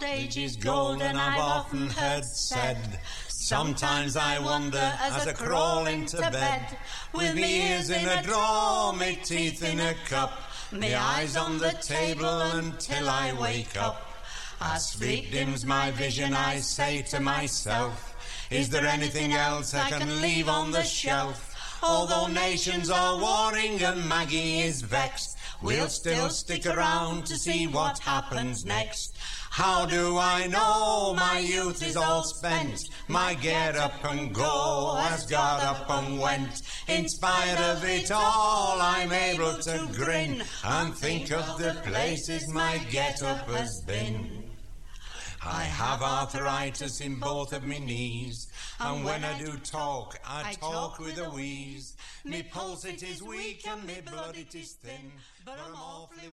old age is gold, and I've often heard said. Sometimes I wonder as I crawl into bed, with me ears in a drawer, me teeth in a cup, me eyes on the table until I wake up. As sleep dims my vision, I say to myself, is there anything else I can leave on the shelf? Although nations are warring and Maggie is vexed, we'll still stick around to see what happens next. How do I know my youth is all spent? My get up and go has got up and went. In spite of it all, I'm able to grin and think of the places my get up has been. I have arthritis in both of me knees, and when I do talk, I talk with a wheeze. Me pulse it is weak and me blood it is thin, but I'm awfully